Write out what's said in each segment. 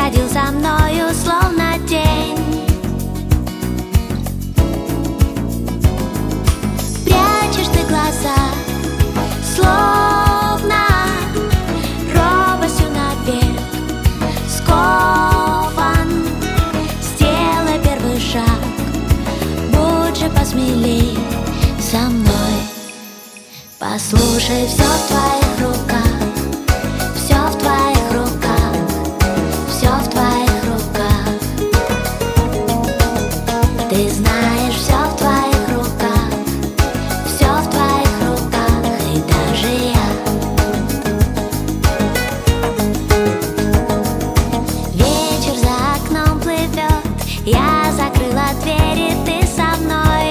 ходил за мною, словно тень. Прячешь ты глаза, словно робостью навек скован. Сделай первый шаг, будь же посмелей со мной. Послушай, все в твоих руках, все в твоих руках, все в твоих руках. Ты знаешь, все в твоих руках, все в твоих руках, и даже я. Вечер за окном плывет, я закрыла двери, ты со мной.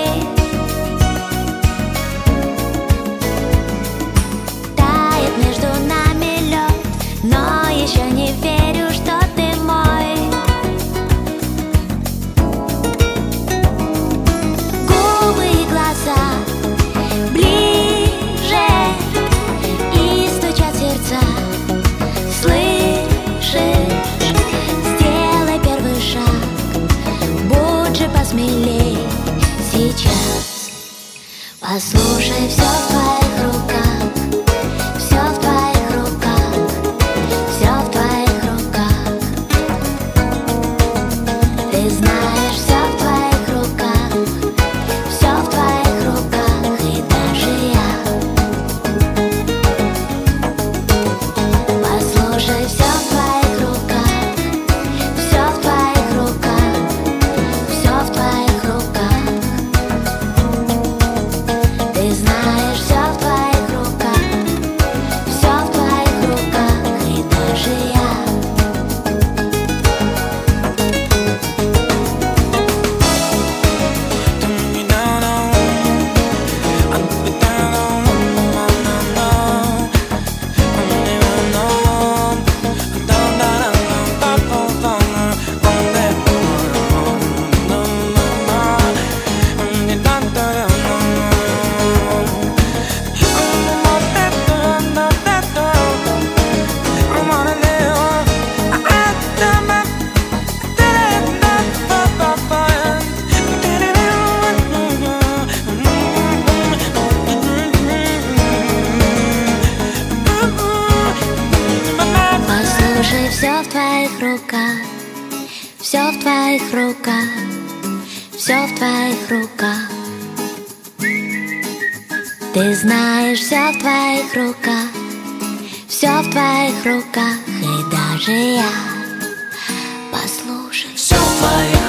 Тает между нами лед, но еще не верю, что ты мой. Губы и глаза ближе, и стучат сердца. Слышишь? Сделай первый шаг, будь же посмелей сейчас. Послушай, все в твоих руках, все в твоих руках, все в твоих руках. Ты знаешь, все в твоих руках, все в твоих руках, и даже я. Послушай, все в твоих руках, все в твоих руках, все в твоих руках. Ты знаешь, все в твоих руках, все в твоих руках, и даже я. Послушай, все в твоих руках, все в твоих руках, все в твоих руках. Ты знаешь, все в твоих руках, все в твоих руках, и даже я. Послушай, все в твоих